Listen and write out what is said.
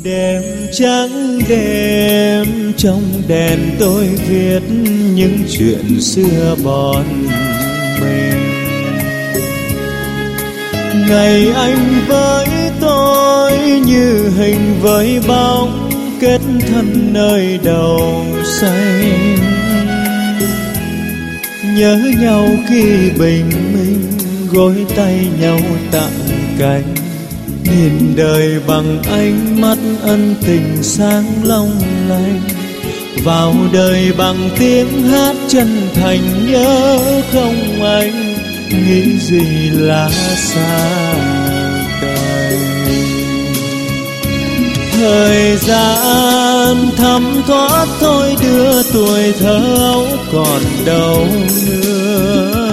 Đêm trắng đêm trong đèn tôi viết những chuyện xưa bọn mình. Ngày anh với tôi như hình với bóng kết thân nơi đầu xanh. Nhớ nhau khi bình minh gối tay nhau tặng cánh. Nhìn đời bằng ánh mắt ân tình sáng long lanh. Vào đời bằng tiếng hát chân thành nhớ không anh. Nghĩ gì lá xa cay. Thời gian thấm thoát thôi đưa tuổi thơ ấu còn đâu nữa.